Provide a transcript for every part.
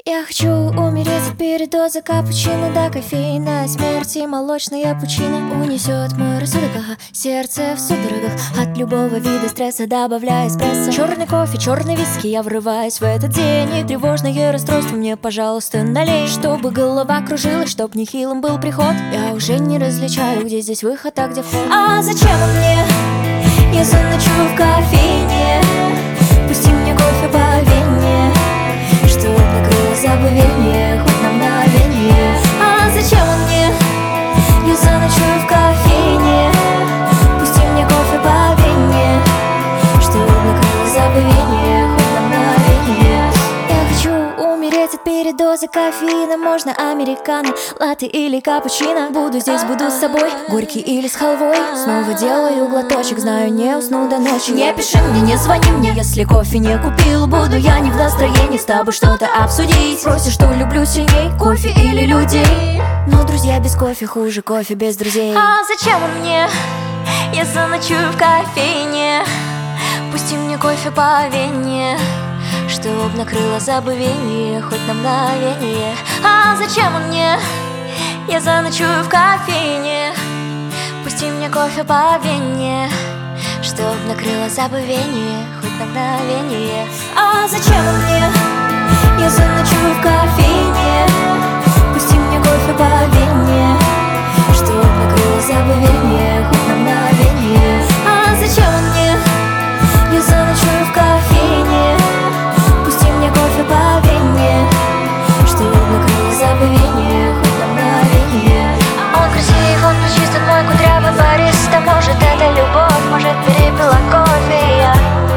Я хочу умереть от передоза капучино до кофеина. Смерти молочная пучина унесет мой рассудок, сердце в судорогах от любого вида стресса, добавляя эспрессо. Черный кофе, черный виски, я врываюсь в этот день. И тревожное расстройство мне, пожалуйста, налей. Чтобы голова кружилась, чтоб нехилым был приход. Я уже не различаю, где здесь выход, а где вход. А зачем он мне? Я заночую в кофейне. Пусти мне кофе по вене, чтоб накрыло забвение хоть на мгновение. А зачем он мне? Я заночую в кофейне. Пусти мне кофе по вене, чтоб накрыло забвение хоть на мгновение. Я хочу умереть от передоза кофеина. Можно американо, латте или капучино. Буду здесь, буду с собой, горький или с халвой. Снова делаю глоточек, знаю, не усну до ночи. Не пиши мне, не звони мне, если кофе не купил. Буду я не в настроении с тобой что-то обсудить. Спросишь, что люблю сильней, кофе или людей. Но друзья без кофе хуже кофе без друзей. А зачем он мне? Я заночую в кофейне. Пусти мне кофе по вене, чтоб накрыло забвение хоть на мгновение. А зачем он мне? Я заночую в кофейне. Пусти мне кофе по вене, чтоб накрыло забвение хоть на мгновение. А зачем он мне? Я заночую в кофейне. Пусти мне кофе по вене, чтоб накрыло забвение хоть на мгновение. А зачем он мне? Я заночую в кофейне. Пусти мне кофе по вене, чтоб накрыло забвение хоть на мгновение. Он красив, он чист, он мой кудрявый бариста. Может, это любовь, может, перепила кофе я.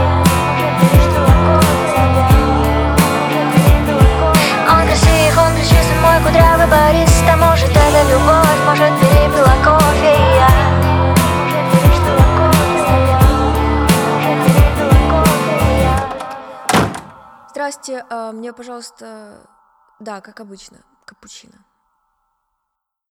Он красив, он чист, он мой кудрявый бариста. Может, это любовь, может, перепила кофе я. Здрасте, мне, пожалуйста, да, как обычно, капучино.